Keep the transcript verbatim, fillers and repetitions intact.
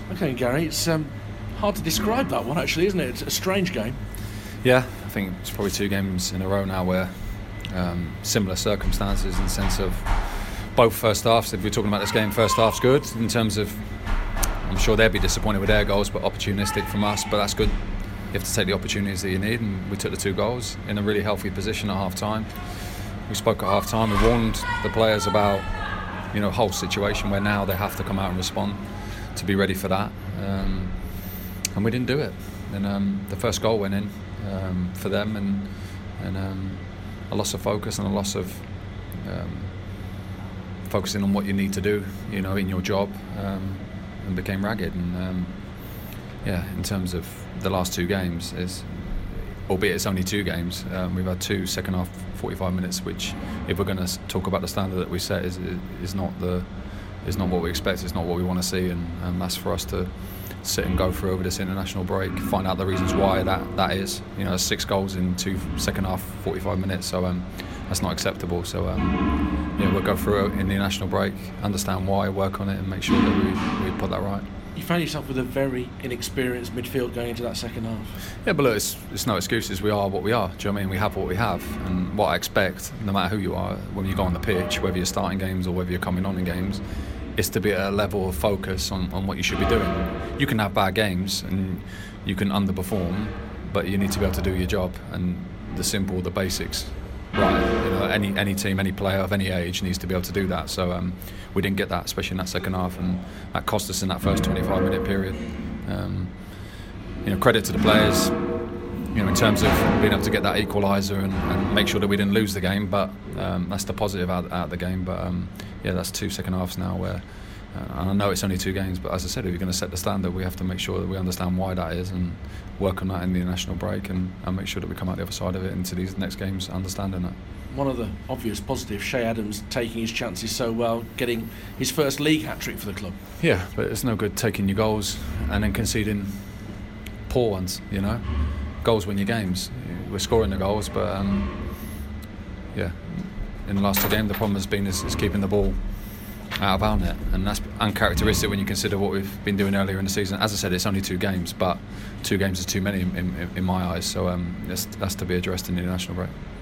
Okay, Gary, it's um, hard to describe that one actually, isn't it? It's a strange game. Yeah, I think it's probably two games in a row now where um, similar circumstances in the sense of both first halves. If we're talking about this game, first half's good in terms of, I'm sure they'd be disappointed with their goals, but opportunistic from us, but that's good. You have to take the opportunities that you need, and we took the two goals in a really healthy position at half time. We spoke at half time, we warned the players about, you know, whole situation where now they have to come out and respond to be ready for that, um, and we didn't do it. And um, the first goal went in um, for them, and and um, a loss of focus and a loss of um, focusing on what you need to do, you know, in your job, um, and became ragged. And um, yeah, in terms of the last two games, is albeit it's only two games, um, we've had two second half forty-five minutes, which, if we're going to talk about the standard that we set, is is not the is not what we expect. It's not what we want to see, and, and that's for us to sit and go through over this international break, find out the reasons why that that is. You know, six goals in two second half forty-five minutes, so um, that's not acceptable. So um, yeah, we'll go through it in the international break, understand why, work on it, and make sure that we, we put that right. You found yourself with a very inexperienced midfield going into that second half. Yeah, but look, it's, it's no excuses. We are what we are. Do you know what I mean? We have what we have, and what I expect, no matter who you are, when you go on the pitch, whether you're starting games or whether you're coming on in games, is to be at a level of focus on, on what you should be doing. You can have bad games and you can underperform, but you need to be able to do your job, and the simple, the basics. Right, you know, any any team, any player of any age needs to be able to do that. So um, we didn't get that, especially in that second half, and that cost us in that first twenty-five minute period. Um, you know, credit to the players, you know, in terms of being able to get that equaliser and, and make sure that we didn't lose the game. But um, that's the positive out, out of the game. But um, yeah, that's two second halves now where. Uh, and I know it's only two games, but as I said, if you're going to set the standard, we have to make sure that we understand why that is and work on that in the international break, and, and make sure that we come out the other side of it into these next games understanding that. One of the obvious positives, Che Adams taking his chances so well, getting his first league hat-trick for the club. Yeah, but it's no good taking your goals and then conceding poor ones, you know. Goals win your games. We're scoring the goals, but um, yeah, in the last two games, the problem has been is, is keeping the ball out of our net, and that's uncharacteristic when you consider what we've been doing earlier in the season. As I said, it's only two games, but two games is too many in, in, in my eyes, so um, that's, that's to be addressed in the international break.